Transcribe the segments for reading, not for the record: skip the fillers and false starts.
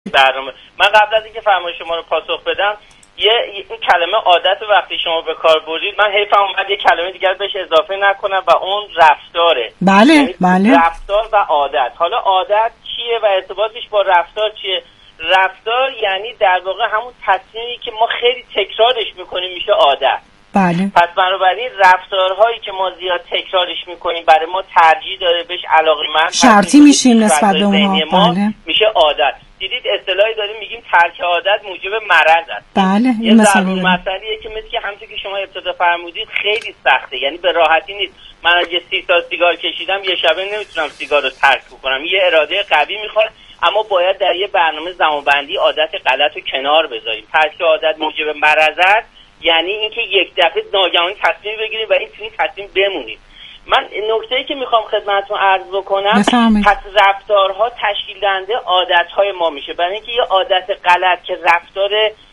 برنامه. من قبل از اینکه فرمایش شما رو پاسخ بدم، این کلمه عادت وقتی شما به کار بردید، من حیفم اومد یه کلمه دیگر بهش اضافه نکنم و اون رفتاره. بله بله. رفتار و عادت. حالا عادت چیه و ارتباطش با رفتار چیه؟ رفتار یعنی در واقع همون تصمیمی که ما خیلی تکرارش میکنیم میشه عادت. بله. پس بنابراین رفتارهایی که ما زیاد تکرارش میکنیم برای ما ترجیح داره، بهش علاقه‌مند شرطی میشیم نسبت به اونها. بله. میشه عادت. دیدید اصطلاحی داریم میگیم ترک عادت موجب مرض است. بله. یه ضرور مسئله‌ایه که مثل که همونطور که شما ابتدا فرمودید خیلی سخته، یعنی به راحتی نیست. من اگه 30 سال سیگار کشیدم یه شبه نمیتونم سیگار رو ترک بکنم. یه اراده قوی میخواد، اما باید در یه برنامه زمانبندی عادت غلط رو کنار بذاریم. ترک عادت موجب مرض است، یعنی اینکه یک دفعه ناگهانی تصمیم بگیریم و این تصمیم بمونیم. من نکته‌ای که میخوام خدمتتون عرض بکنم، پس رفتارها تشکیل دهنده عادت‌های ما میشه. برای اینکه یه عادت غلط که رفتار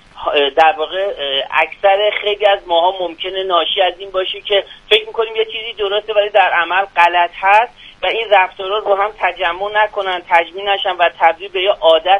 در واقع اکثر خیلی از ماها ممکنه ناشی از این باشه که فکر میکنیم یه چیزی درسته ولی در عمل غلط هست و این رفتارها رو هم تجمع نکنن، تجمیع نشن و تبدیل به یه عادت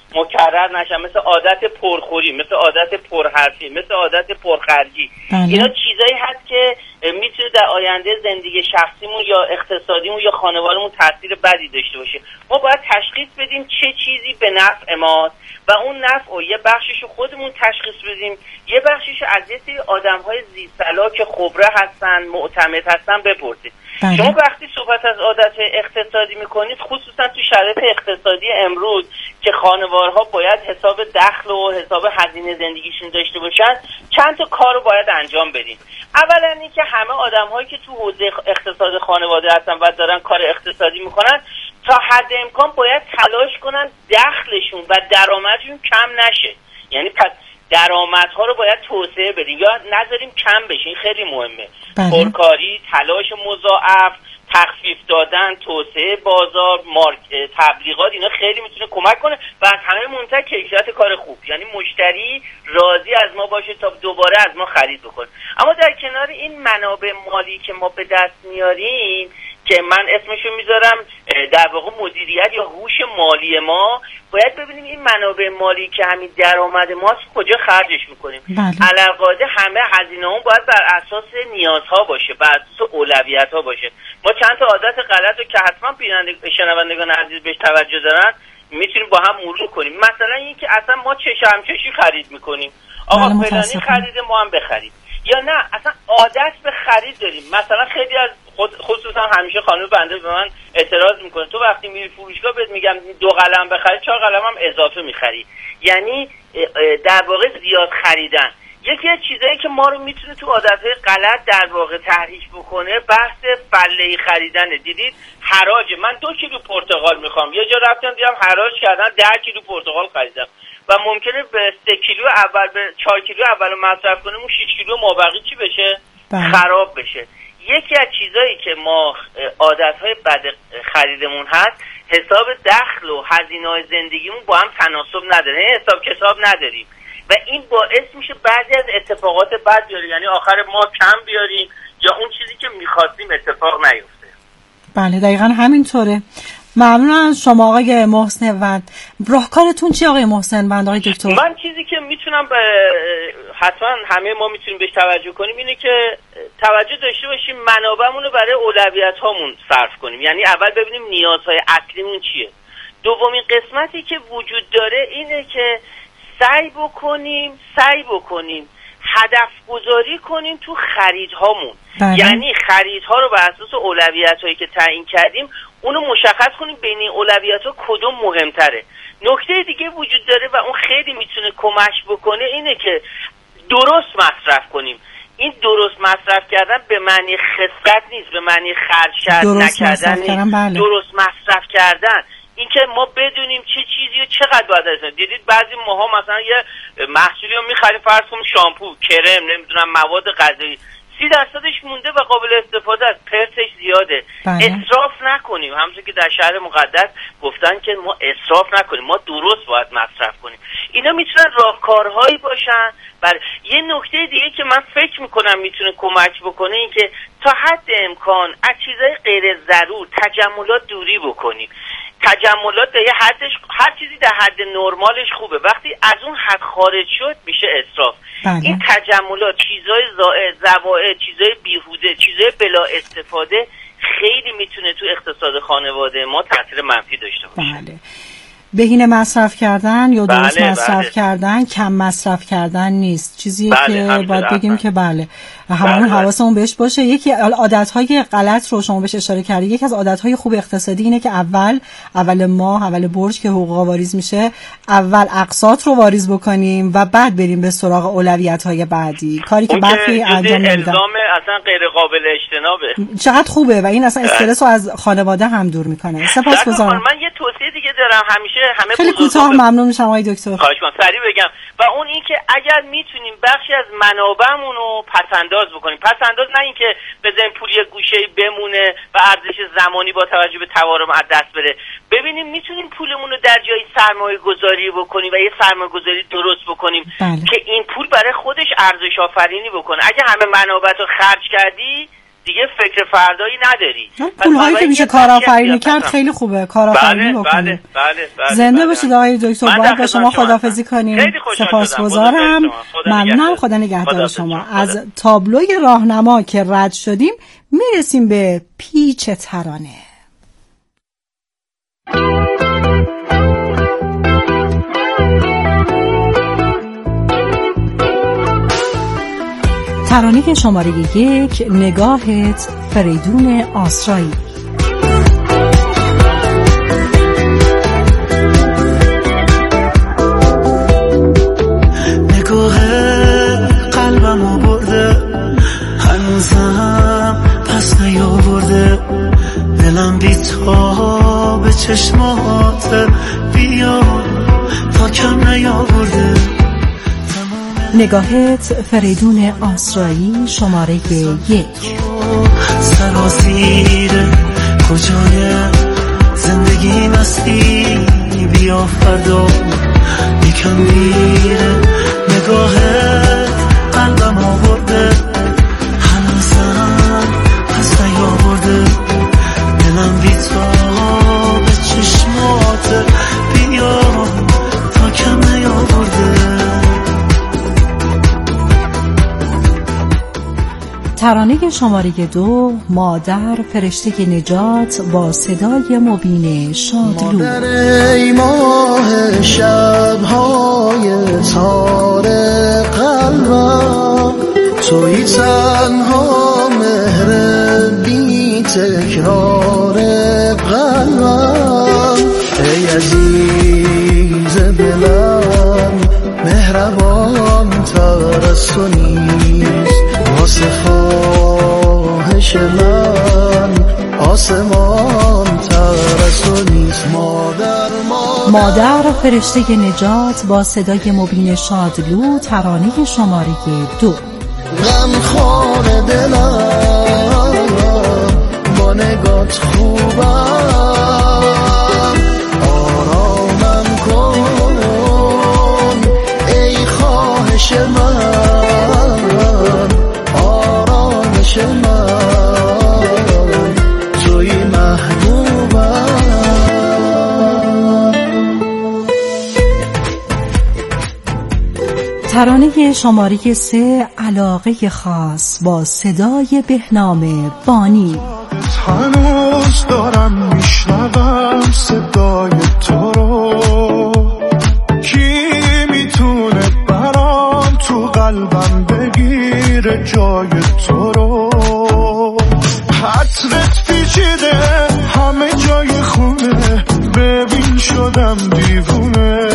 مکرر نشن، مثل عادت پرخوری، مثل عادت پرحرفی، مثل عادت پرخرجی. اینا چیزایی هست که میتونه در آینده زندگی شخصیمون یا اقتصادیمون یا خانوادهمون تاثیر بدی داشته باشه. ما باید تشخیص بدیم چه چیزی به نفع ماست و اون نفع رو یه بخشش خودمون تشخیص بدیم، یه بخشش از یه سری آدم‌های ذی‌صلاح که خبره هستن، معتمد هستن بپرسید. شما وقتی صحبت از عادت اقتصادی میکنید، خصوصا تو شرایط اقتصادی امروز که خانوارها باید حساب دخل و حساب هزینه زندگیشون داشته باشن، چند تا کار رو باید انجام بدیم. اولا اینکه همه آدم‌هایی که تو حوزه اقتصاد خانواده هستن و دارن کار اقتصادی میکنن، تا حد امکان باید تلاش کنن دخلشون و درآمدشون کم نشه. یعنی پس درآمدها رو باید توسعه بدیم یا نذاریم کم بشه. این خیلی مهمه. پرکاری، تلاش مضاعف، تخفیف دادن، توسعه بازار، تبلیغات، اینا خیلی میتونه کمک کنه و از همه مهمتر کیفیت کار خوب، یعنی مشتری راضی از ما باشه تا دوباره از ما خرید بکنه. اما در کنار این منابع مالی که ما به دست میاریم که من اسمشو میذارم در واقع مدیریت یا هوش مالی ما، باید ببینیم این منابع مالی که همین درآمد ماست کجا خرجش میکنیم. علاوه همه هزینه‌مون باید بر اساس نیازها باشه، بر اساس اولویت‌ها باشه. ما چند تا عادت غلط رو که حتما شنوندگان عزیز بهش توجه دارن میتونیم با هم مرور کنیم. مثلا اینکه اصلا ما چشم‌چشی خرید میکنیم، آقا فلانی خریده ما هم بخریم، یا نه اصلا عادت به خرید داریم. مثلا خیلی از خصوصا همیشه خانم بنده به من اعتراض میکنه، تو وقتی میری فروشگاه بهت میگم 2 قلم بخری 4 قلم هم اضافه میخری، یعنی در واقع زیاد خریدن. یکی از چیزایی که ما رو میتونه تو عادتهای غلط در واقع تحریک بکنه بحث فله‌ای خریدنه. دیدید حراج، من 2 کیلو پرتقال میخوام، یه جا رفتم دیدم حراج کردن 10 کیلو پرتقال خریدم و ممکنه به 3 کیلو اول به 4 کیلو اول مصرف کنیم، اون 6 کیلو مابقی چی بشه؟ خراب بشه. یکی از چیزایی که ما عادتهای بد خریدمون هست، حساب دخل و هزینه‌های زندگیمون با هم تناسب نداره، حساب کتاب نداریم و این باعث میشه بعضی از اتفاقات بد بیاره، یعنی آخر ما کم بیاریم یا اون چیزی که می‌خواستیم اتفاق نیفته. بله دقیقاً همینطوره. ممنون از شما آقای محسن وند. راهکارتون چی آقای محسن وند آقای دکتر؟ من چیزی که میتونم حتما همه ما میتونیم بهش توجه کنیم اینه که توجه داشته باشیم منابعمون رو برای اولویت هامون صرف کنیم. یعنی اول ببینیم نیازهای اصلیمون چیه. دومین قسمتی که وجود داره اینه که سعی بکنیم هدف گذاری کنیم تو خریدهامون. یعنی خریدها رو بر اساس اولویت‌هایی که تعیین کردیم اونو مشخص کنیم بین این اولویت‌ها کدوم مهمتره. نکته دیگه وجود داره و اون خیلی میتونه کمک بکنه اینه که درست مصرف کنیم. این درست مصرف کردن به معنی خسارت نیست، به معنی خرج نکردن نیست. درست مصرف کردن این که ما بدونیم چه چیزی و چقدر باید ازش. دیدید بعضی ماها مثلا یه محصولی رو می‌خریم، فرض کنیم شامپو، کرم، نمیدونم مواد غذایی، 30% مونده و قابل استفاده است، پرتش زیاده. اسراف نکنیم، همونطور که در شهر مقدس گفتن که ما اسراف نکنیم، ما درست باید مصرف کنیم. اینا میتونن راهکارهایی باشن. یه نکته دیگه که من فکر میکنم میتونه کمک بکنه این که تا حد امکان از چیزای غیر ضرور، تجملات دوری بکنیم. تجملات در حدش، هر چیزی در حد نرمالش خوبه، وقتی از اون حد خارج شد میشه اسراف. این تجملات، چیزای زائد، زوائد، چیزای بیهوده، چیزای بلا استفاده خیلی میتونه تو اقتصاد خانواده ما تاثیر منفی داشته باشه. بله. بهینه مصرف کردن یا درست مصرف کردن، کم مصرف کردن نیست. چیزی که باید بگیم که هممون حواسمون بهش باشه. یکی عادت‌های غلط رو شما بهش اشاره کردی. یکی از عادت‌های خوب اقتصادی اینه که اول ماه، اول برج که حقوق واریز میشه، اول اقساط رو واریز بکنیم و بعد بریم به سراغ اولویت‌های بعدی. کاری که برخی انجام نمیدن. اصلا غیر قابل اجتنابه. چقدر خوبه و این اصلا استرس رو از خانواده هم دور میکنه. سپاسگزارم. من یه توصیه دیگه دارم، همیشه همه خیلی کوتاه ممنون میشم آقای دکتر. خواهش می‌کنم سریع بگم، و اون این که اگر میتونیم بخشی از منابعمون رو پس‌انداز بکنیم. پس‌انداز نه اینکه بذاریم پول یه گوشه‌ای بمونه و ارزش زمانی با توجه به تورم از دست بره. ببینیم میتونیم پولمون رو در جای سرمایه‌گذاری بکنیم و یه سرمایه‌گذاری درست بکنیم که این پول برای خودش ارزش آفرینی بکنه. اگه همه منابعت رو خرج کردی دیگه فکر فردایی نداری. پول‌هایی که میشه کارآفرینی کرد خیلی خوبه، کارآفرینی بکنیم. زنده باشید آقای دکتر. باید با شما خداحافظی کنیم. سپاسگزارم. ممنونم. خدا نگهدار شما. از تابلوی راهنما که رد شدیم میرسیم به پیچ ترانه. ترانه شماره 1، نگاهت، فریدون آسرایی. نگاهت قلبمو برده، هنوزم پس نیاورده، دلم بی تا به چشمات بیا تا کم نیاورده. نگاهت، فریدون آسرایی، شماره 1. سرازیر کجای زندگی مستی، بیا فردا یکم دیره. نگاهت قلبم آورده، هنوزم پس نیاورده، دلم بی تا به چشمات بیا تا کم نیاورده. ترانه شماره 2، مادر، فرشته نجات، با صدای مبین شادلو. مادر ای ماه شب‌های تار قلبم، توی تنها مهر بی تکرار قلبم. ای عزیز دلم مهربان تر از تو نیست، واسه خواهش من آسمان تر از تو نیست. مادر، فرشته نجات، با صدای مبین شادلو، ترانه شماره 2. غمخوار دلم با نگات خوبم، آرامم کن ای خواهش من، آرامش من، توی محبوبم. ترانه شماره 3، علاقه خاص، با صدای بهنام بانی. هنوز دارم میشنوم صدای تو رو، کی میتونه برام تو قلبم بگیره جای تو رو. حترت پیچیده همه جای خونه، ببین شدم دیوونه،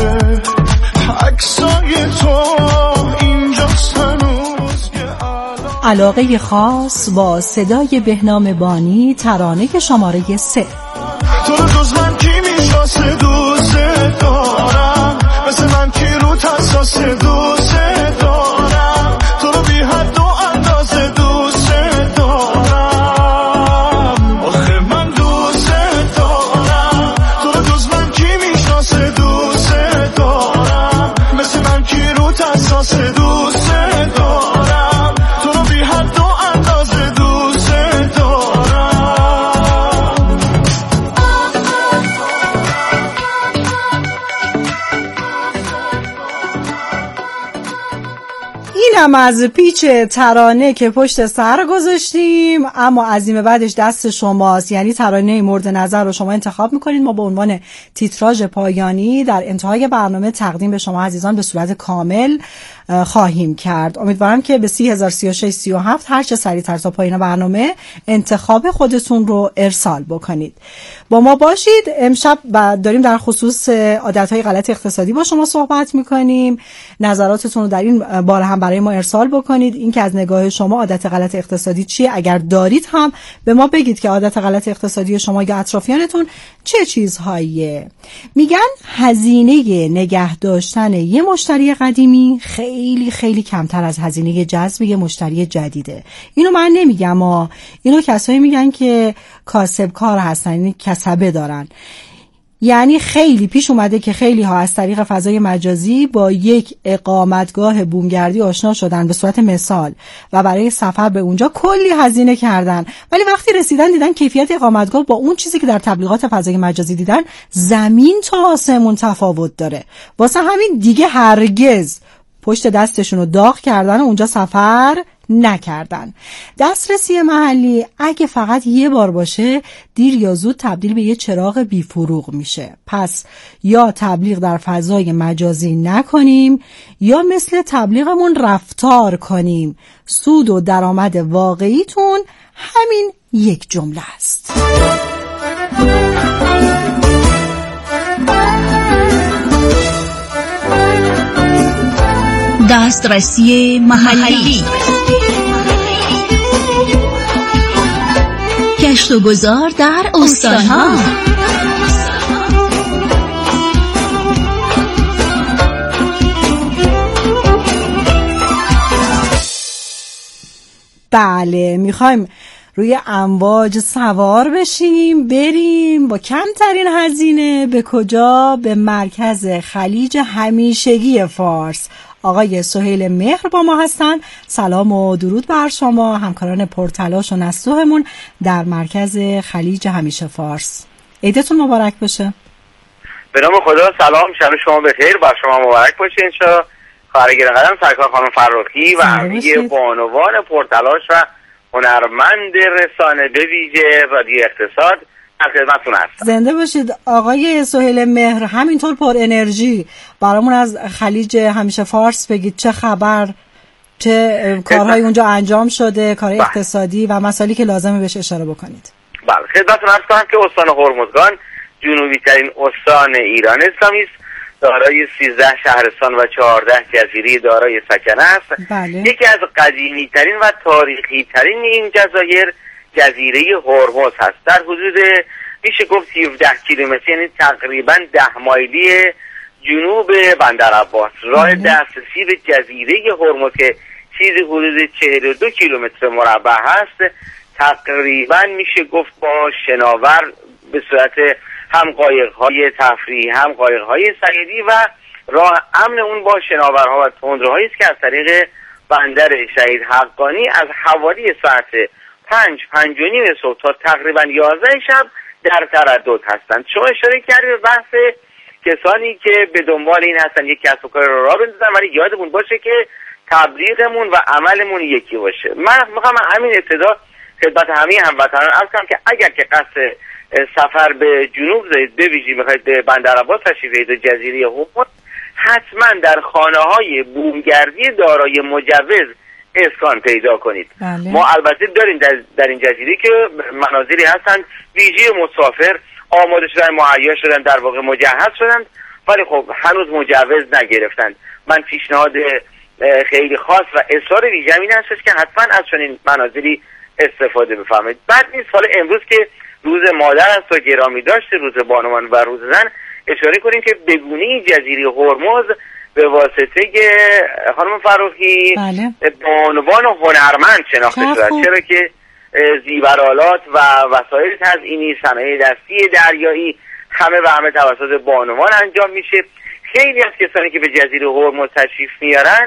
عکسای تو اینجاست هنوز. علاقه خاص، با صدای بهنام بانی، ترانه شماره 3. تو رو جز من کی میشناسه، دوست دارم مثل من کی رو حساس، دوست دارم تو رو بی حد و اندازه، احساس دوست دارم، تو رو بی حد و اندازه دوست دارم. اینم از پیچ ترانه که پشت سر گذاشتیم، اما عزیمه بعدش دست شماست. یعنی ترانه مورد نظر رو شما انتخاب میکنید، ما به عنوان تیتراژ پایانی در انتهای برنامه تقدیم به شما عزیزان به صورت کامل خواهیم کرد. امیدوارم که به 303637 هر چه سریعتر تا پایان برنامه انتخاب خودتون رو ارسال بکنید. با ما باشید. امشب داریم در خصوص عادتهای غلط اقتصادی با شما صحبت میکنیم. نظراتتون رو در این باره هم برای ما ارسال بکنید. این که از نگاه شما عادت غلط اقتصادی چیه؟ اگر دارید هم به ما بگید که عادت غلط اقتصادی شما یا اطرافیانتون چه چیزهاییه. میگن هزینه نگه داشتن یه مشتری قدیمی خیلی خیلی کمتر از هزینه جذب یه مشتری جدیده. اینو من نمیگم، اینو کسایی میگن که کاسب کار هستن، یعنی کسبه دارن. یعنی خیلی پیش اومده که خیلی ها از طریق فضای مجازی با یک اقامتگاه بومگردی آشنا شدن به صورت مثال و برای سفر به اونجا کلی هزینه کردن، ولی وقتی رسیدن دیدن کیفیت اقامتگاه با اون چیزی که در تبلیغات فضای مجازی دیدن زمین تا آسمون تفاوت داره. واسه همین دیگه هرگز پشت دستشون رو داغ کردن و اونجا سفر نکردن. دسترسی محلی اگه فقط یه بار باشه دیر یا زود تبدیل به یه چراغ بیفروغ میشه. پس یا تبلیغ در فضای مجازی نکنیم یا مثل تبلیغمون رفتار کنیم. سود و درآمد واقعیتون همین یک جمله است. دسترسی محلی، گشت و گذار در استان‌ها. بله، میخوایم روی امواج سوار بشیم، بریم با کمترین هزینه به کجا؟ به مرکز خلیج همیشگی فارس. آقای سهیل مهر با ما هستن. سلام و درود بر شما، همکاران پرتلاش و نستوهمون در مرکز خلیج همیشه فارس. عیدتون مبارک باشه. به نام خدا. سلام، شب شما بخیر، بر شما مبارک باشه. انشاءالله خواهر گرامی سرکار خانم فرخی و همه بانوان پرتلاش و هنرمند رسانه به ویژه رادیو اقتصاد در خدمتتون هستم. زنده باشید آقای سهیل مهر. همینطور پر انرژی برامون از خلیج همیشه فارس بگید چه خبر، چه کارهای اونجا انجام شده، کارهای اقتصادی و مسائلی که لازمه بهش اشاره بکنید. بله، خدمتتون عرض کنم که استان هرمزگان جنوبی ترین استان ایران اسلامی است. دارای 13 شهرستان و 14 جزیره دارای سکنه است. بله. یکی از قدیمی ترین و تاریخی ترین این جزایر جزیره هرمز هست. در حدود میشه گفت 17 کیلومتر، یعنی تقریبا 10 مایلی جنوب بندرعباس. راه دسترسی به جزیره هرمز که چیزی حدود 42 کیلومتر مربع هست تقریبا میشه گفت با شناور به صورت هم قایق‌های تفریحی هم قایق‌های صیدی و راه امن اون با شناورها و تندروهایی است که از طریق بندر شهید حقانی از حوالی ساعت 5:05 صبح تا تقریبا 11 شب در تردد هستند. شما اشاره کردید به بحث کسانی که به دنبال این هستن یک کسب و کار رو راه بندازن، ولی یادمون باشه که تبلیغمون و عملمون یکی باشه. من میخوام همین ابتدا خدمت همه هموطنان عرض کنم که اگر که قصد سفر به جنوب دارید، به ویژه میخواید به بندرعباس تشریف بیارید جزیره هرمز، حتما در خانه‌های بومگردی دارای مجوز اسکان پیدا کنید. بله. ما البته داریم در این جزیره که منازلی هستند ویژه مسافر آماده شدن، مهیا شدن، در واقع مجهز شدن، ولی خب هنوز مجوز نگرفتند. من پیشنهاد خیلی خاص و اصرار ویژه‌ام این هستش که حتما از چنین منازلی استفاده بفرمایید. بعد نیست سال امروز که روز مادر است و گرامی داشته، روز بانوان و روز زن، اشاره کنیم که بگونه جزیره هرمز به واسطه خانم فرخی بله. بانوان هنرمند شناخته شده، چرا که زیورآلات و وسایل تزئینی، صنایع دستی دریایی همه و همه توسط بانوان انجام میشه. خیلی از کسانی که به جزیره هرمز تشریف میارن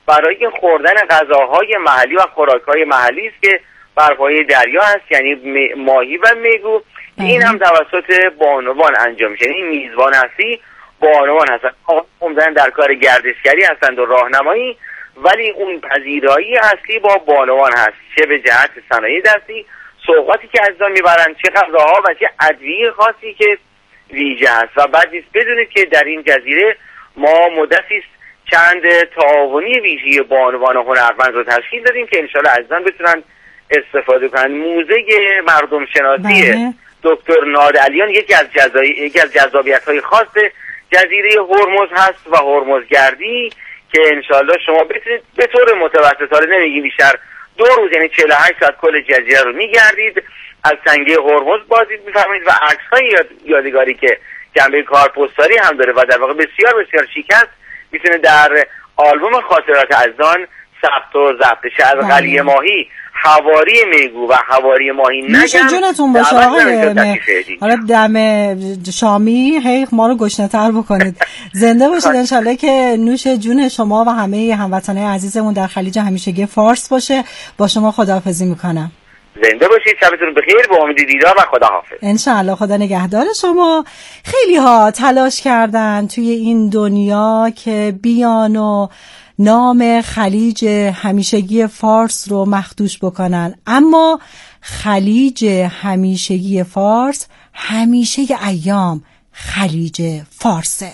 برای خوردن غذاهای محلی و خوراک‌های محلی است که بر پایه دریا هست، یعنی ماهی و میگو. این هم توسط بانوان انجام میشه، یعنی میزبان هستی بانوان هستن، عمدن در کار گردشگری هستند و راهنمایی، ولی اون پذیرایی اصلی با بانوان هست، چه به جهت صنایع دستی، سوغاتی که عزیزان میبرن، چه غذاها و چه ادویه خاصی که ویژه است. و بعد نیست بدونید که در این جزیره ما مدتی چند تعاونی ویژه بانوان و هنرمند رو تشکیل دادیم که انشالله عزیزان بتونن استفاده کنن. موزه مردم شناسی دکتر نادعلیان یکی از جذابیت‌های خاص جزیره هرمز هست و هرمزگردی که انشالله شما بتونید به طور متوسط، حالا نمیگیم بیشتر، 2 روز یعنی 48 ساعت کل جزیره رو میگردید، از سنگه هرمز بازدید می‌فرمایید و عکس‌های یادگاری که جنبه کارپستاری هم داره و در واقع بسیار بسیار شیک است میتونه در آلبوم خاطرات عزیزان ثبت و ضبط شه. از قلیه ماهی، حواری میگو و حواری ماهی نگم جونتون باشه آقای حالا دم شامی هی ما رو گشنه‌تر بکنید. زنده باشید انشالله که نوش جون شما و همه هموطنان عزیزمون در خلیج همیشگی فارس باشه. با شما خداحافظی میکنم. زنده باشید، شبتون بخیر، به امید دیدار و خداحافظ. انشالله خدا نگهدار شما. خیلی ها تلاش کردن توی این دنیا که بیان و نام خلیج همیشگی فارس رو مخدوش بکنن، اما خلیج همیشگی فارس همیشه ایام خلیج فارسه.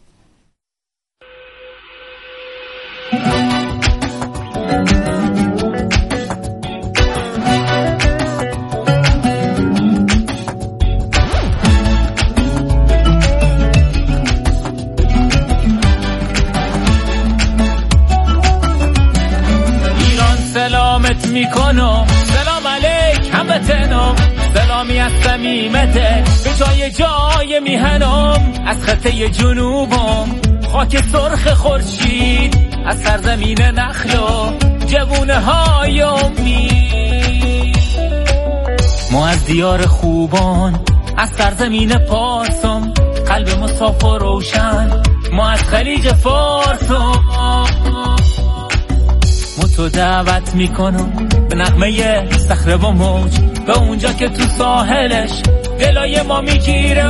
سلامت میکنم، سلام علیک هموطنم، سلامی از صمیمته به جای میهنم، از خطه جنوبم خاک سرخ خورشید، از سرزمین نخل و جوونه های امید. ما از دیار خوبان، از سرزمین پارسم، قلب مصاف و روشن، ما از خلیج فارسم. تو دعوت میکنم به نغمه صخره و موج، به اونجا که تو ساحلش دلای ما میگیره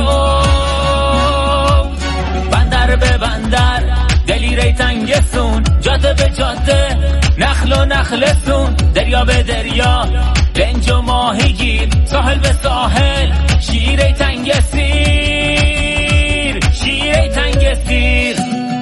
بندر به بندر، دلیره تنگسون، جاده به جاده، نخل و نخلسون، دریا به دریا، لنج و ماهیگیر، ساحل به ساحل، شیره تنگسیر، شیره تنگسیر.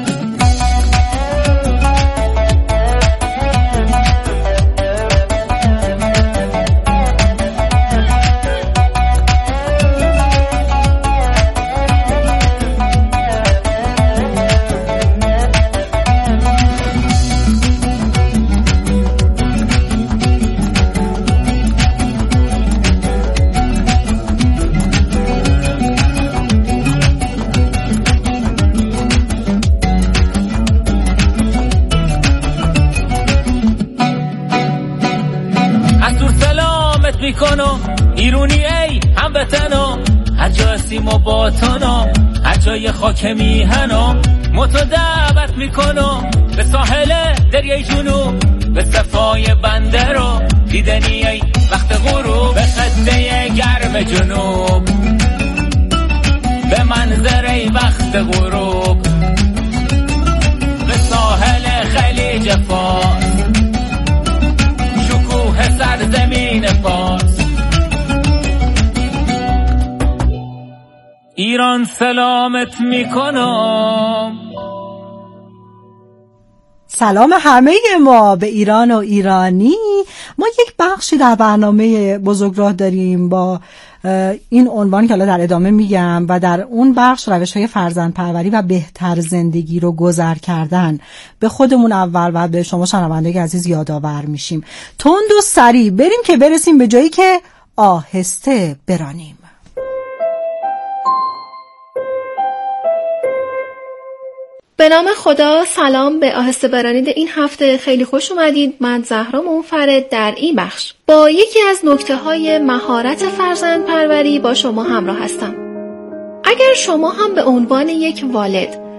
ایرونی ای هموطنم، هر جا هستیم و با تنم، هر جای خاک میهنم، متو دعوت میکنم به ساحل دریای جنوب، به صفای بندر و دیدنی ای وقت غروب، به خطه گرم جنوب، به منظره وقت غروب، به ساحل خلیج فارس، شکوه سرزمین فارس. ایران سلامت میکنم. سلام همه ما به ایران و ایرانی. ما یک بخشی در برنامه بزرگراه داریم با این عنوان که حالا در ادامه میگم و در اون بخش روش‌های فرزندپروری و بهتر زندگی رو گذر کردن به خودمون اول و به شما شنوندگان عزیز یادآور میشیم. تند و سریع بریم که برسیم به جایی که آهسته برانیم. به نام خدا، سلام به آهسته برانید این هفته. خیلی خوش اومدید. من زهرا منفرد در این بخش با یکی از نکته‌های مهارت فرزندپروری با شما همراه هستم. اگر شما هم به عنوان یک والد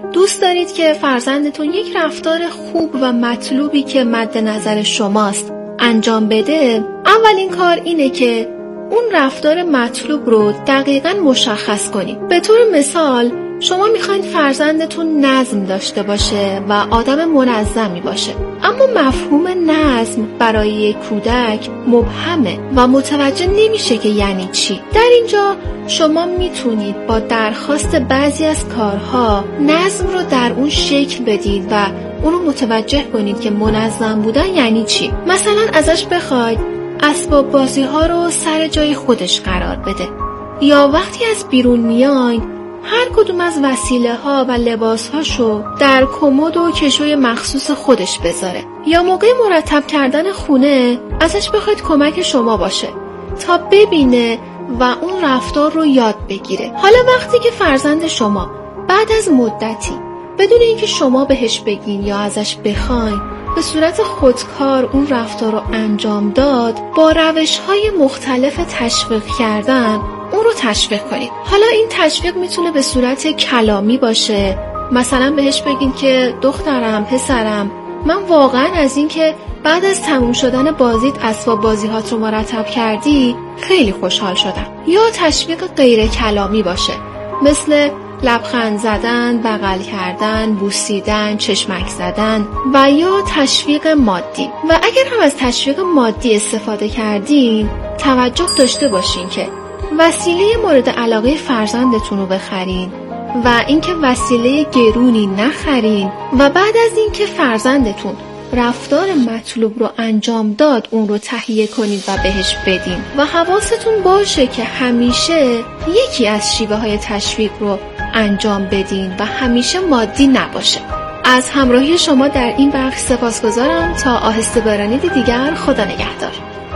دوست دارید که فرزندتون یک رفتار خوب و مطلوبی که مد نظر شماست انجام بده، اولین کار اینه که اون رفتار مطلوب رو دقیقاً مشخص کنید. به طور مثال شما میخواین فرزندتون نظم داشته باشه و آدم منظمی باشه، اما مفهوم نظم برای یک کودک مبهمه و متوجه نمیشه که یعنی چی. در اینجا شما میتونید با درخواست بعضی از کارها نظم رو در اون شکل بدید و اونو متوجه کنید که منظم بودن یعنی چی. مثلا ازش بخواید اسباب بازی ها رو سر جای خودش قرار بده، یا وقتی از بیرون میاین هر کدوم از وسیله ها و لباس هاشو در کمد و کشوی مخصوص خودش بذاره، یا موقع مرتب کردن خونه ازش بخواید کمک شما باشه تا ببینه و اون رفتار رو یاد بگیره. حالا وقتی که فرزند شما بعد از مدتی بدون اینکه شما بهش بگین یا ازش بخواین به صورت خودکار اون رفتار رو انجام داد، با روش‌های مختلف تشویق کردن اون رو تشویق کنید. حالا این تشویق میتونه به صورت کلامی باشه، مثلا بهش بگین که دخترم، پسرم، من واقعا از این که بعد از تموم شدن بازیت اسباب بازی‌هات رو مرتب کردی خیلی خوشحال شدم. یا تشویق غیر کلامی باشه، مثل لبخند زدن، بغل کردن، بوسیدن، چشمک زدن، و یا تشویق مادی. و اگر هم از تشویق مادی استفاده کردین، توجه داشته باشین که وسیله مورد علاقه فرزندتون رو بخرین و اینکه وسیله گرونی نخرین و بعد از اینکه فرزندتون رفتار مطلوب رو انجام داد اون رو تهیه کنید و بهش بدین و حواستون باشه که همیشه یکی از شیوه های تشویق رو انجام بدین و همیشه مادی نباشه. از همراهی شما در این بخش سپاسگزارم. تا آهسته برانید دیگر، خدا نگهدار.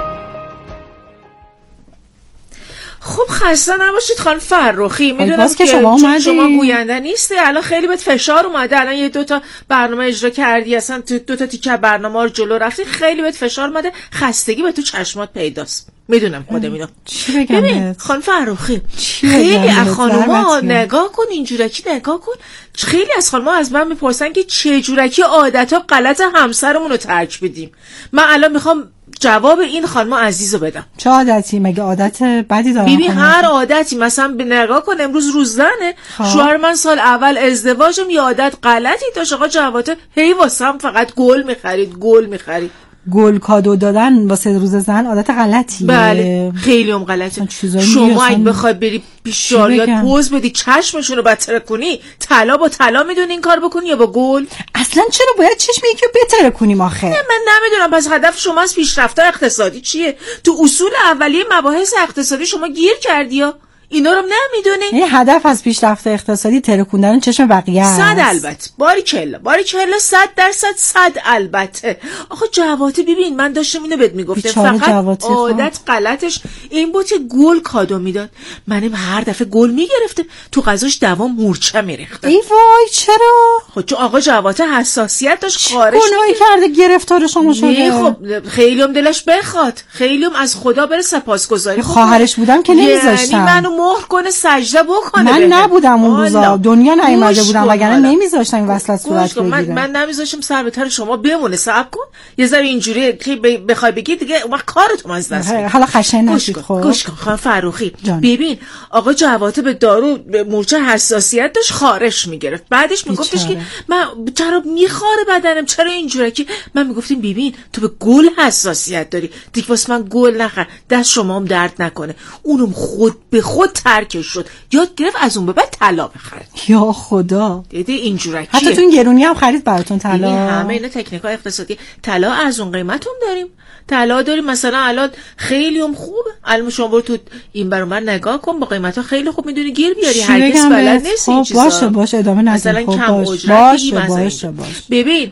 خب خسته نباشید خانم فرخی. میدونم که شما گوینده نیستی، الان خیلی بهت فشار اومده، الان یه 2 برنامه اجرا کردی، اصلا 2 تیکه برنامه رو جلو رفتی، خیلی بهت فشار اومده، خستگی به تو چشمات پیداست. میدونم خودم اینو. چی بگم بهت خانم فرخی؟ خیلی از خانوما نگاه کن، اینجورکی نگاه کن، خیلی از خانوما از من میپرسن که چه جورکی عادت‌ها غلط همسرمون رو ترک بدیم. من الان میخوام جواب این خانم عزیزو بدم. چه عادتی؟ مگه عادت بدی دارم؟ ببین هر عادتی، مثلا نگاه کن امروز روزدانه، شوهر من سال اول ازدواجم یه عادت غلطی داشت، آقا جواته هی واسم فقط گل میخرید. گل کادو دادن واسه روز زن عادت غلطیه. بله خیلی هم غلطه. شما اگه بخوای بری پیش جاریات پوز بدی چشمشون رو بتره کنی، طلا با طلا میدونی این کار بکنی یا با گل؟ اصلا چرا باید چشم یکی رو بتره کنیم آخه؟ نه من نمیدونم. پس هدف شما از پیشرفت اقتصادی چیه؟ تو اصول اولیه مباحث اقتصادی شما گیر کردی یا اینا رو نمیدونی؟ این هدف از پیشرفت اقتصادی ترکوندن چشم بقیه است. 100 البته. باریکلا 100% البته. آخه جواته ببین من داشتم اینو بهت میگفتم، فقط عادت غلطش این بود که گل کادو میداد. منم هر دفعه گل میگرفته، تو غذاش دوام مورچه میریخته. ای وای چرا؟ خب چون آقا جواته حساسیت داشت، خارش گناهی کرده گرفتار شما شده. خب خیلی هم دلش بخواد، خیلی هم از خدا بره سپاسگزاری. خواهرش بودم که نمیذاشتم. منو مهر کنه سجده بکنه. من نبودم اون روزا، دنیا نیومده بودم، وگرنه نمیذاشتم این وصلت صورت بگیره. من نمیذاشتم سر به تر شما بمونه. صبر کن یه ذره اینجوری بخوای بگی دیگه وقت کارتون از دست میره. حالا خشن نشید. خب گوش کن خانم فرخی، ببین آقا جواته به دارو مورچه حساسیت داشت، خارش میگرفت. بعدش میگفتش که من چرا میخاره بدنم، چرا اینجوری که من میگفتم ببین تو به گل حساسیت داری، دیگه واسه من گل نخر، دست شما هم درد نکنه. اونم خود به خود ترکش شد، یاد گرفت از اون به بعد طلا بخره. یا خدا دیدی اینجوریه. حتی تو گرونی هم خرید براتون طلا. همه اینا تکنیک‌های اقتصادی. طلا از اون قیمت هم داریم. طلا داریم مثلا الان خیلی هم خوبه. الان شما برو تو این برابر نگاه کن، با قیمت‌ها خیلی خوب میدونی گیر بیاری. هرگز بلد نیستی این چیزا. باشه ادامه ندید. مثلا کم اجرت باشه. ببین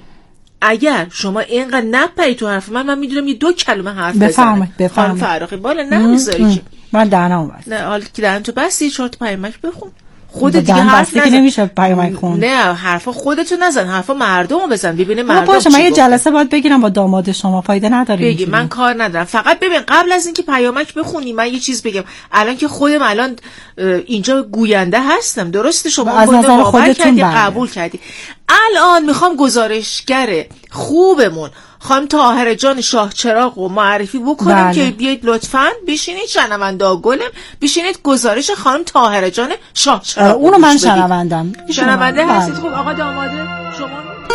اگر شما اینقدر نپری تو حرف من میدونم یه 2 کلمه حرف بزنم. بفرمایید. فرخی بالا نمیذاری که من دهنم بست. نه حالا که دهن تو بستی 4 تا پیامک بخون. خودت دیگه حرف نزن. نمیشه پیامک خون. نه حرفا خودتو نزن، حرفا مردمو بزن ببینه مردم باشه. من یه جلسه باید بگیرم با داماد شما، فایده نداره بگی من کار ندارم. فقط ببین قبل از اینکه پیامک بخونی من یه چیز بگم. الان که خودم الان اینجا گوینده هستم، درسته؟ شما از نظر خودتون قبول کردی. الان میخوام گزارشگر خوبمون خانم طاهره جان شاه چراغ رو معرفی بکنم که بیاید لطفاً بشینید شنونده گلم، بشینید گزارش خانم طاهره جان شاه چراغ اونو من شنوندم. شنونده هستید؟ خب آقا داماده شما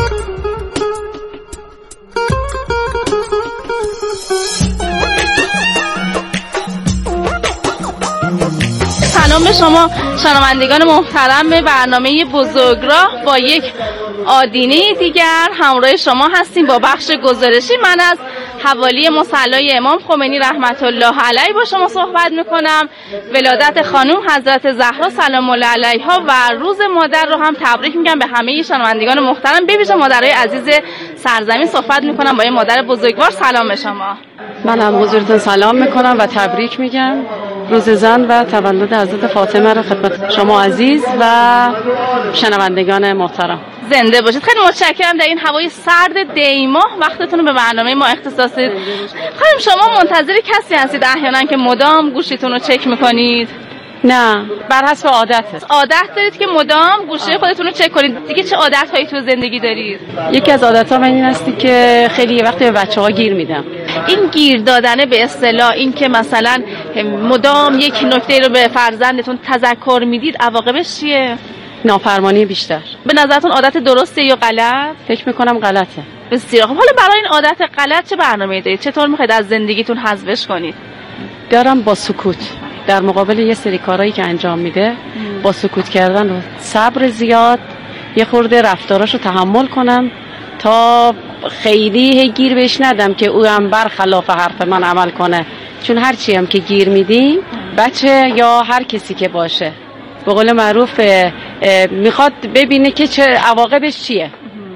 سلام به شما شنوندگان محترم به برنامه بزرگراه. با یک آدینه دیگر همراه شما هستیم با بخش گزارشی. من از حوالی مصلی امام خمینی رحمت الله علیه با شما صحبت میکنم. ولادت خانم حضرت زهرا سلام الله علیها و روز مادر رو هم تبریک میگم به همه شنوندگان محترم، به ویژه مادرای عزیز سرزمین. صحبت میکنم با این مادر بزرگوار. سلام به شما. منم حضورتون سلام میکنم و تبریک میگم روز زن و تولد حضرت فاطمه رو خدمت شما عزیز و شنوندگان محترم. زنده باشید. خیلی متشکرم در این هوای سرد دیما وقتتون رو به برنامه ما اختصاص دادید. خانم شما منتظر کسی هستید احیانا که مدام گوشیتون رو چک میکنید؟ نه، بر حسب عادته. عادت دارید که مدام گوشی خودتون رو چک کنید. دیگه چه عادت‌هایی تو زندگی دارید؟ یکی از عادت‌ها من این هستی که خیلی وقت به بچه‌ها گیر میدم. این گیر دادن به اصطلاح این که مثلا مدام یک نکته رو به فرزندتون تذکر میدید، عواقبش چیه؟ نافرمانی بیشتر. به نظرتون عادت درسته یا غلط؟ فکر میکنم غلطه. بسیار خوب. حالا برای این عادت غلط چه برنامه‌ای دارید؟ چطور میخواید از زندگیتون حذفش کنید؟ دارم با سکوت در مقابل یه سری کارهایی که انجام میده با سکوت کردن و صبر زیاد یه خورده رفتاراشو تحمل کنم تا خیلی گیر بهش ندم که او هم برخلاف حرف من عمل کنه. چون هرچی هم که گیر میدیم بچه یا هر کسی که باشه به قول معروف میخواد ببینه که چه عواقبش چیه.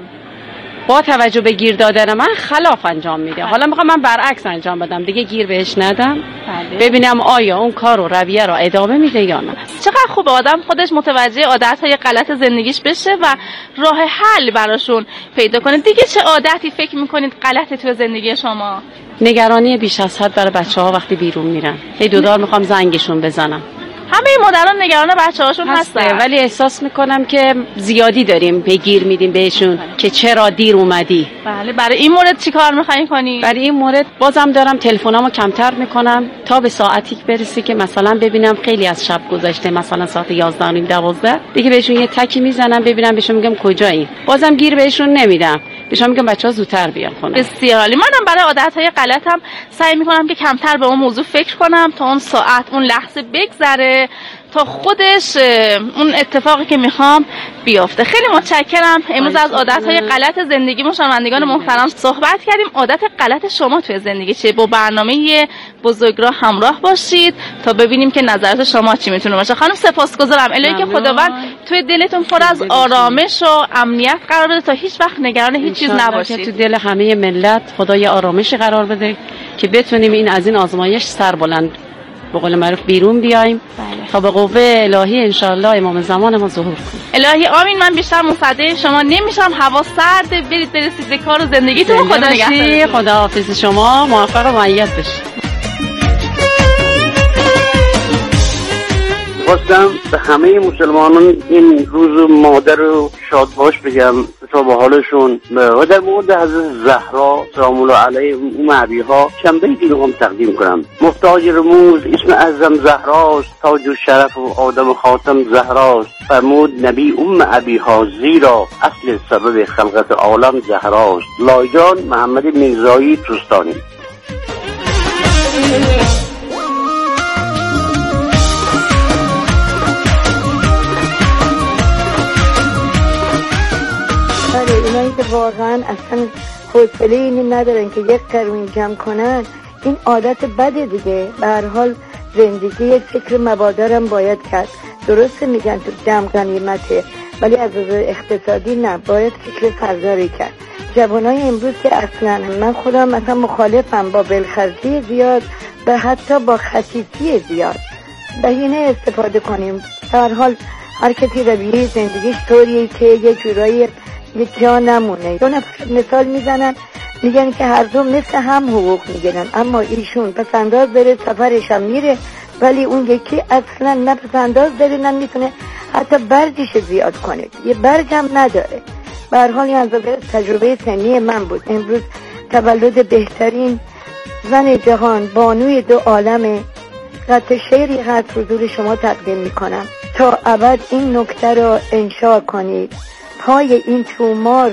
با توجه به گیر دادن من خلاف انجام میده. حالا میخوام من برعکس انجام بدم، دیگه گیر بهش ندم. ببینم آیا اون کار و رویه را ادامه میده یا نه. چقدر خوبه آدم خودش متوجه عادتهای غلط زندگیش بشه و راه حل براشون پیدا کنه. دیگه چه عادتی فکر میکنید غلطه تو زندگی شما؟ نگرانی بیش از حد برای بچه‌ها وقتی بیرون میرن. هی دودار میخوام زنگشون بزنم. همه مادران نگران بچه‌هاشون هستن، ولی احساس میکنم که زیادی داریم بگیر میدیم بهشون که چرا دیر اومدی. بله. برای این مورد چیکار میخواین کنی؟ برای این مورد بازم دارم تلفنامو کمتر میکنم تا به ساعتی برسه که مثلا ببینم خیلی از شب گذشته، مثلا ساعت 11 12 دیگه بهشون یه تکی میزنم ببینم، بهشون میگم کجایی. بازم گیر بهشون نمیدم، بهشون میگم بچه‌ها زودتر بیان خونه. بسیار عالی. منم برای عادت‌های غلطم سعی میکنم که کمتر به اون موضوع فکر کنم تا اون ساعت اون لحظه بگذره تا خودش اون اتفاقی که میخوام بیافته. خیلی متشکرم. امروز از عادت‌های غلط زندگی ما شنوندگان محترم صحبت کردیم. عادت غلط شما توی زندگی چیه؟ با برنامه بزرگراه همراه باشید تا ببینیم که نظرات شما چی میتونه باشه. خانم سپاسگزارم. الهی که خداوند توی دلتون پر از آرامش و امنیت قرار بده تا هیچ وقت نگران هیچ چیز نباشید. تو دل همه ملت خدای آرامش قرار بده که بتونیم این از این آزمایش سر بلند به قول معروف بیرون بیایم. بله. تا به قوه الهی انشالله امام زمان ما ظهور کنه. الهی آمین. من بیشتر مصدق شما نمیشم. هوا سرده، برید برسید به کار و زندگیتون. خدا نگهدار. خدا حافظ شما. موفق و مؤید باشید. خواستم به همه مسلمانان این روز مادر رو شادباش بگم تا به حالشون و در مورد حضرت زهرا سلام الله علیها ام ابیها چند بیتی رو هم تقدیم کنم. مفتاح رموز اسم اعظم زهراست، تاج و شرف و آدم خاتم زهراست. فرمود نبی ام ابیها زیرا اصل سبب خلقت عالم زهراست. لایجان محمد میرزایی توستانی. اینایی که واقعا اصلا حوصله اینی ندارن که یک قرون جمع کنن، این عادت بده دیگه. به هر حال زندگی یک فکر مبادرم باید کرد. درسته میگن تو جمع غنیمته، ولی از نظر اقتصادی نه، باید فکر فرزاری کرد. جوانای امروز که اصلا من خودم مثلا مخالفم با بلخرجی زیاد و حتی با خسیسی زیاد. بهینه استفاده کنیم. به هر حال هر کسی رویه زندگیش طوریه که یه جورایی یه جا نمونه. دو نفر مثال میزنن میگن که هر دو مثل هم حقوق میگیرن، اما ایشون پسنداز داره سفرش هم میره، ولی اون یکی اصلا نه پسنداز داره نه میتونه حتی برجش زیاد کنه، یه برج هم نداره. به هر حال از تجربه سنی من بود. امروز تولد بهترین زن جهان، بانوی دو عالمه. قطع شعری هست حضور شما تقدیم میکنم تا ابد این نکته را انشا کنید. پای این تومار